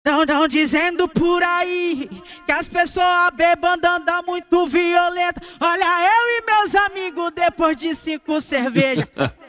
Tão dizendo por aí que as pessoas bebando andam muito violenta. Olha eu e meus amigos depois de 5 cervejas.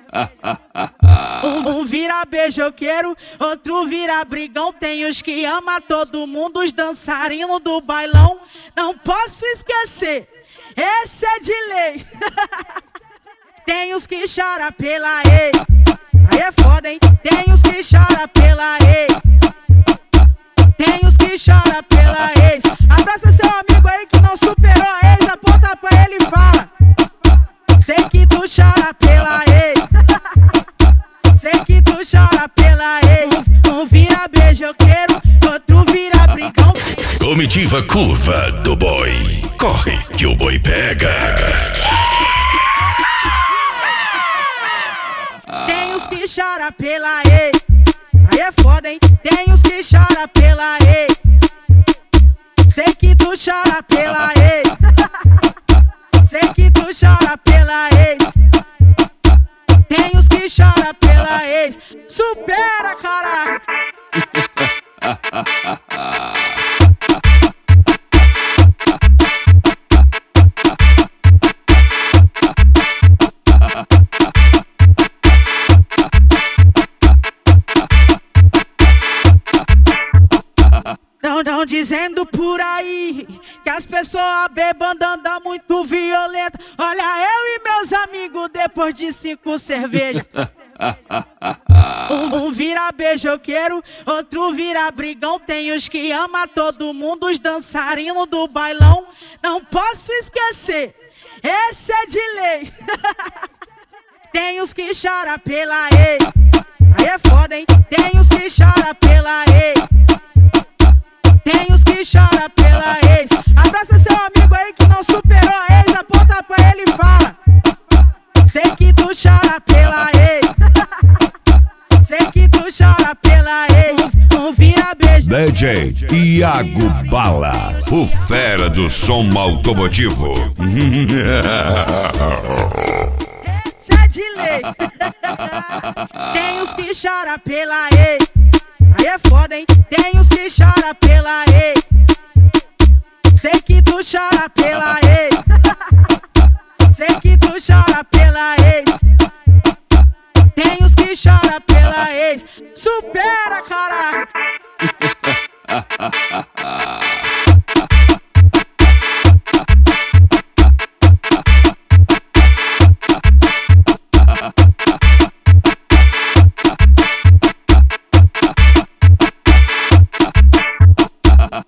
Um vira beijoqueiro, outro vira brigão. Tem os que ama todo mundo, os dançarinos do bailão. Não posso esquecer, esse é de lei. Tem os que choram pela ex, aí é foda, hein? Tem os que choram pela ex, tem os que choram pela ex. Abraça seu amigo aí que não superou a ex, aponta pra ele e fala: sei que tu chora pela ex, sei que tu chora pela ex. Um vira beijoqueiro, outro vira brigão. Comitiva curva do boi, corre que o boi pega. Tem os que choram pela ex, aí é foda, hein? Tem os que choram pela ex, sei que tu chora pela ex, sei que tu chora pela ex. Tem os que choram pela ex, supera, caralho. Tão dizendo por aí que as pessoas bebando andam muito violenta. Olha eu e meus amigos depois de 5 cervejas. Um vira beijoqueiro, outro vira brigão. Tem os que ama todo mundo, os dançarinos do bailão. Não posso esquecer, esse é de lei. Tem os que choram pela ex, aí é foda, hein? Tem os que choram pela ex, tem os que choram pela ex. Abraça seu amigo aí que não superou a ex, aponta pra ele e fala: sei que tu chora pela ex, sei que tu chora pela ex. Um vira beijo. DJ Iago Bala, o fera do som automotivo. Esse é de lei. Tem os que choram pela ex, aí é foda, hein? Tem os que choram pela